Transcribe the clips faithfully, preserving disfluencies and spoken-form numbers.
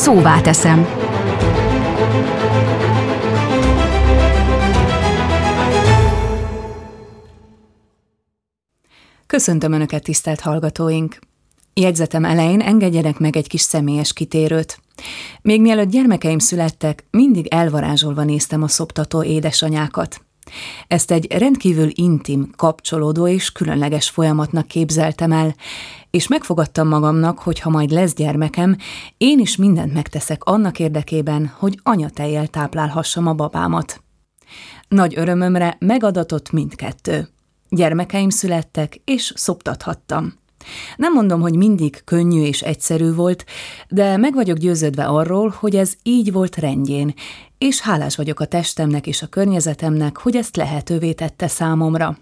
Szóvá teszem. Köszöntöm Önöket, tisztelt hallgatóink! Jegyzetem elején engedjenek meg egy kis személyes kitérőt. Még mielőtt gyermekeim születtek, mindig elvarázsolva néztem a szoptató édesanyákat. Ezt egy rendkívül intim, kapcsolódó és különleges folyamatnak képzeltem el, és megfogadtam magamnak, hogy ha majd lesz gyermekem, én is mindent megteszek annak érdekében, hogy anyatejjel táplálhassam a babámat. Nagy örömömre megadatott mindkettő. Gyermekeim születtek, és szoptathattam. Nem mondom, hogy mindig könnyű és egyszerű volt, de meg vagyok győződve arról, hogy ez így volt rendjén, és hálás vagyok a testemnek és a környezetemnek, hogy ezt lehetővé tette számomra.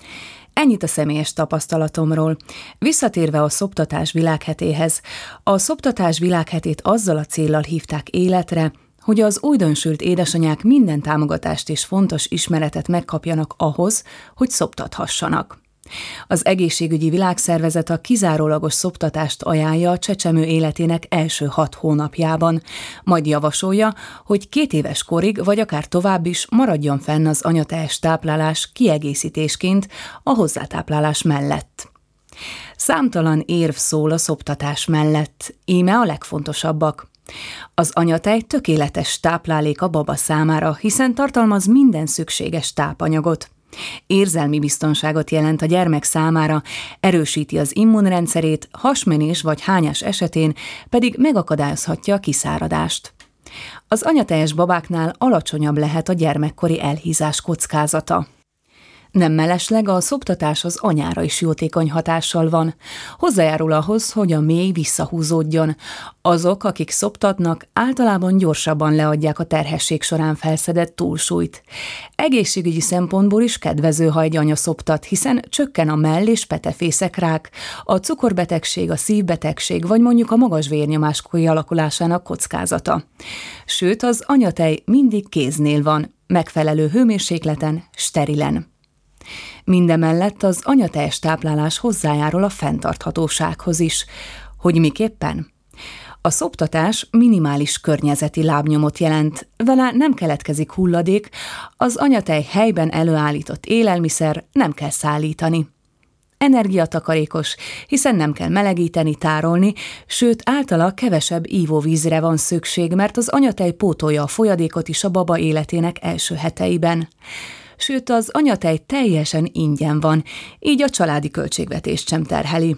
Ennyit a személyes tapasztalatomról. Visszatérve a szoptatás világhetéhez, a szoptatás világhetét azzal a céllal hívták életre, hogy az újdonsült édesanyák minden támogatást és fontos ismeretet megkapjanak ahhoz, hogy szoptathassanak. Az Egészségügyi Világszervezet a kizárólagos szoptatást ajánlja a csecsemő életének első hat hónapjában, majd javasolja, hogy két éves korig vagy akár tovább is maradjon fenn az anyatejes táplálás kiegészítésként a hozzátáplálás mellett. Számtalan érv szól a szoptatás mellett, íme a legfontosabbak. Az anyatej tökéletes táplálék a baba számára, hiszen tartalmaz minden szükséges tápanyagot. Érzelmi biztonságot jelent a gyermek számára, erősíti az immunrendszerét, hasmenés vagy hányás esetén pedig megakadályozhatja a kiszáradást. Az anyatejes babáknál alacsonyabb lehet a gyermekkori elhízás kockázata. Nem mellesleg a szoptatás az anyára is jótékony hatással van. Hozzájárul ahhoz, hogy a mély visszahúzódjon. Azok, akik szoptatnak, általában gyorsabban leadják a terhesség során felszedett túlsúlyt. Egészségügyi szempontból is kedvező, ha egy anya szoptat, hiszen csökken a mell- és petefészekrák, a cukorbetegség, a szívbetegség vagy mondjuk a magas vérnyomás kialakulásának kockázata. Sőt, az anyatej mindig kéznél van, megfelelő hőmérsékleten, sterilen. Mindemellett az anyatejes táplálás hozzájárul a fenntarthatósághoz is. Hogy miképpen? A szoptatás minimális környezeti lábnyomot jelent, vele nem keletkezik hulladék, az anyatej helyben előállított élelmiszer nem kell szállítani. Energiatakarékos, hiszen nem kell melegíteni, tárolni, sőt általa kevesebb ivóvízre van szükség, mert az anyatej pótolja a folyadékot is a baba életének első heteiben. Sőt, az anyatej teljesen ingyen van, így a családi költségvetést sem terheli.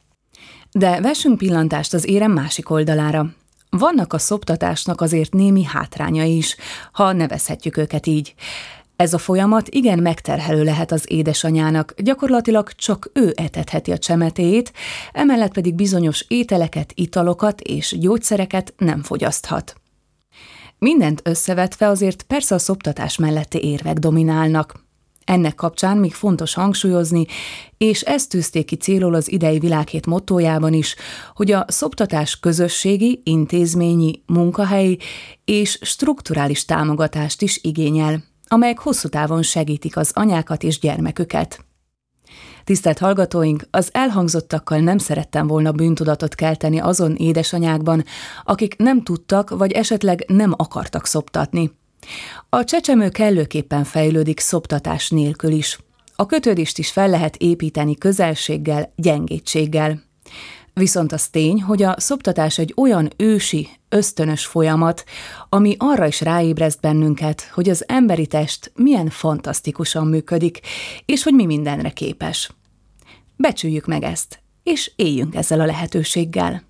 De vessünk pillantást az érem másik oldalára. Vannak a szoptatásnak azért némi hátrányai is, ha nevezhetjük őket így. Ez a folyamat igen megterhelő lehet az édesanyának, gyakorlatilag csak ő etetheti a csemetéjét, emellett pedig bizonyos ételeket, italokat és gyógyszereket nem fogyaszthat. Mindent összevetve azért persze a szoptatás melletti érvek dominálnak. Ennek kapcsán még fontos hangsúlyozni, és ezt tűzték ki célul az idei világhét mottójában is, hogy a szoptatás közösségi, intézményi, munkahelyi és strukturális támogatást is igényel, amelyek hosszú távon segítik az anyákat és gyermeküket. Tisztelt hallgatóink, az elhangzottakkal nem szerettem volna bűntudatot kelteni azon édesanyákban, akik nem tudtak vagy esetleg nem akartak szoptatni. A csecsemő kellőképpen fejlődik szoptatás nélkül is. A kötődést is fel lehet építeni közelséggel, gyengétséggel. Viszont az tény, hogy a szoptatás egy olyan ősi, ösztönös folyamat, ami arra is ráébreszt bennünket, hogy az emberi test milyen fantasztikusan működik, és hogy mi mindenre képes. Becsüljük meg ezt, és éljünk ezzel a lehetőséggel.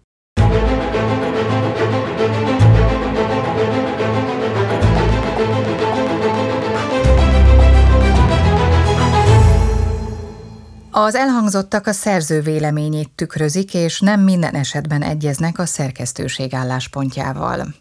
Az elhangzottak a szerző véleményét tükrözik, és nem minden esetben egyeznek a szerkesztőség álláspontjával.